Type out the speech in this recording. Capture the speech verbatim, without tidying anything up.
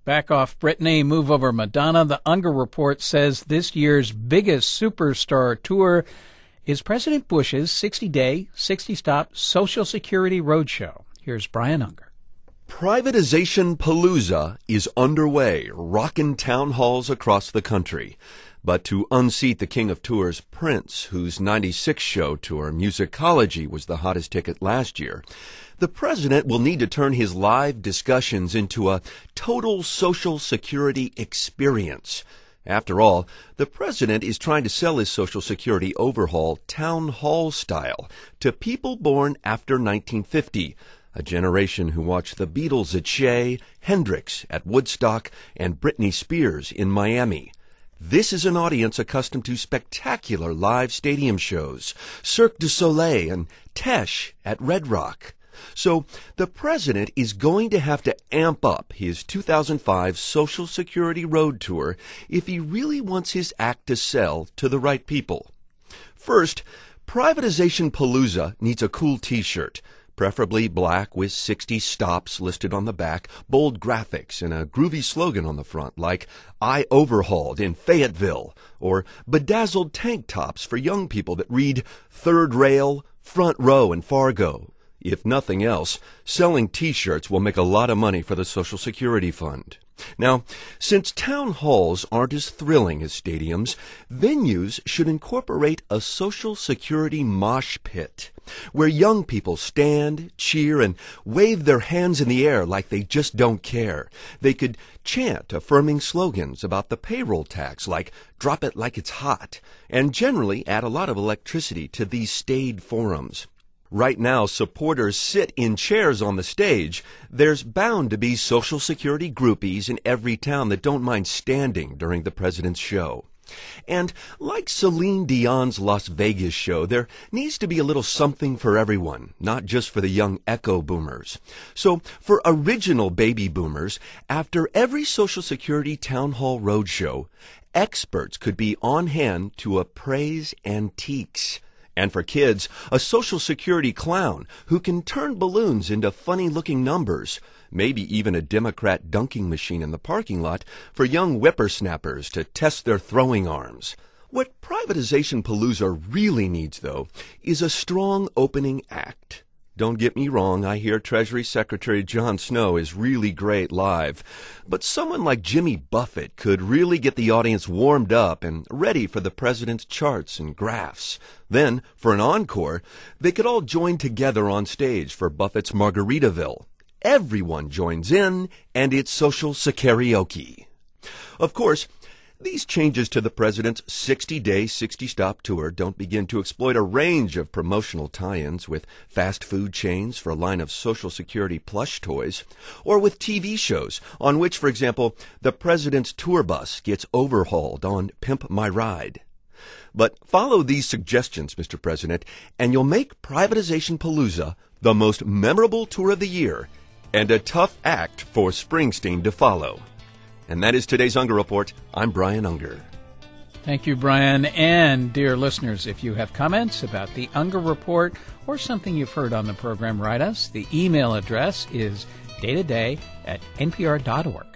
Back off Britney, move over Madonna. The Unger Report says this year's biggest superstar tour is President Bush's sixty-day, sixty-stop Social Security Roadshow. Here's Brian Unger. Privatization Palooza is underway, rocking town halls across the country. But to unseat the king of tours, Prince, whose ninety-six show tour, Musicology, was the hottest ticket last year, the president will need to turn his live discussions into a total Social Security experience. After all, the president is trying to sell his Social Security overhaul town hall style to people born after nineteen fifty, a generation who watched the Beatles at Shea, Hendrix at Woodstock, and Britney Spears in Miami. This is an audience accustomed to spectacular live stadium shows, Cirque du Soleil and Tesh at Red Rock. So the president is going to have to amp up his two thousand five Social Security Road Tour if he really wants his act to sell to the right people. First, Privatization Palooza needs a cool t-shirt, preferably black with sixty stops listed on the back, bold graphics, and a groovy slogan on the front like, "I overhauled in Fayetteville," or bedazzled tank tops for young people that read, "Third Rail, Front Row in Fargo." If nothing else, selling t-shirts will make a lot of money for the Social Security Fund. Now, since town halls aren't as thrilling as stadiums, venues should incorporate a Social Security mosh pit, where young people stand, cheer, and wave their hands in the air like they just don't care. They could chant affirming slogans about the payroll tax like, "Drop it like it's hot," and generally add a lot of electricity to these staid forums. Right now, supporters sit in chairs on the stage. There's bound to be Social Security groupies in every town that don't mind standing during the president's show. And like Celine Dion's Las Vegas show, there needs to be a little something for everyone, not just for the young echo boomers. So for original baby boomers, after every Social Security Town Hall Roadshow, experts could be on hand to appraise antiques. And for kids, a Social Security clown who can turn balloons into funny-looking numbers. Maybe even a Democrat dunking machine in the parking lot for young whippersnappers to test their throwing arms. What Privatization Palooza really needs, though, is a strong opening act. Don't get me wrong, I hear Treasury Secretary John Snow is really great live, but someone like Jimmy Buffett could really get the audience warmed up and ready for the president's charts and graphs. Then, for an encore, they could all join together on stage for Buffett's Margaritaville. Everyone joins in, and it's Social Security. Of course, these changes to the president's sixty-day, sixty-stop tour don't begin to exploit a range of promotional tie-ins with fast food chains for a line of Social Security plush toys, or with T V shows on which, for example, the president's tour bus gets overhauled on Pimp My Ride. But follow these suggestions, Mister President, and you'll make Privatization Palooza the most memorable tour of the year and a tough act for Springsteen to follow. And that is today's Unger Report. I'm Brian Unger. Thank you, Brian. And, dear listeners, if you have comments about the Unger Report or something you've heard on the program, write us. The email address is day to day at n p r dot org.